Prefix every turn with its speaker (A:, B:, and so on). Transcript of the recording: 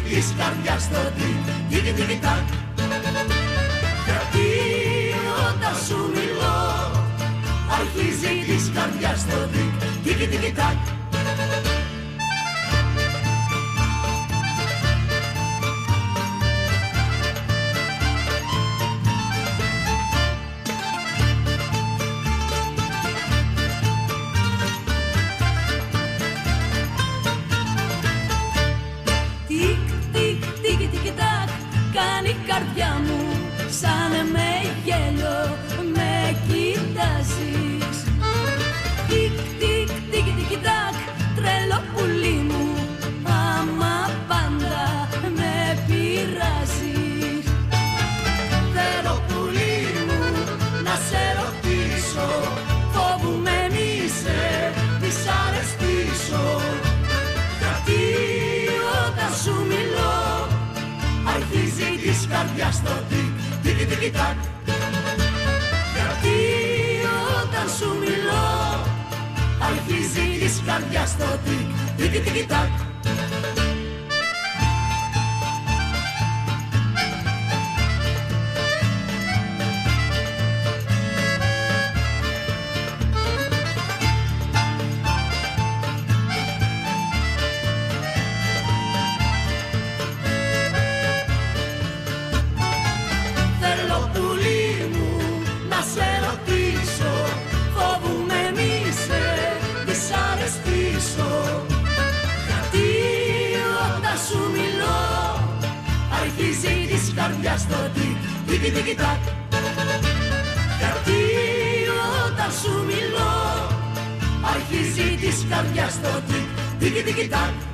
A: της καρδιάς το τικ τικ τακ. Γιατί όταν σου μιλώ αρχίζει της καρδιάς το τικ τικ τακ.
B: Κάνει η καρδιά μου σαν με γέλιο, με κοιτάζεις. Τικ, τικ, τικ, τικ, τακ, τρελό πουλί μου, άμα πάντα με πειράζεις.
A: Θέλω πουλί μου να σε ρωτήσω, φοβούμαι μη σε δυσαρεστήσω. Γιατί όταν σου μιλώ αρχίζει της καρδιάς το τικ τικ τακ. Γιατί όταν σου μιλώ αρχίζει της καρδιάς το τικ τικ τακ. Γιατί όταν σου μιλώ αρχίζει της καρδιάς το τικ τικ τακ. Γιατί όταν σου μιλώ αρχίζει της καρδιάς το τικ τικ τακ.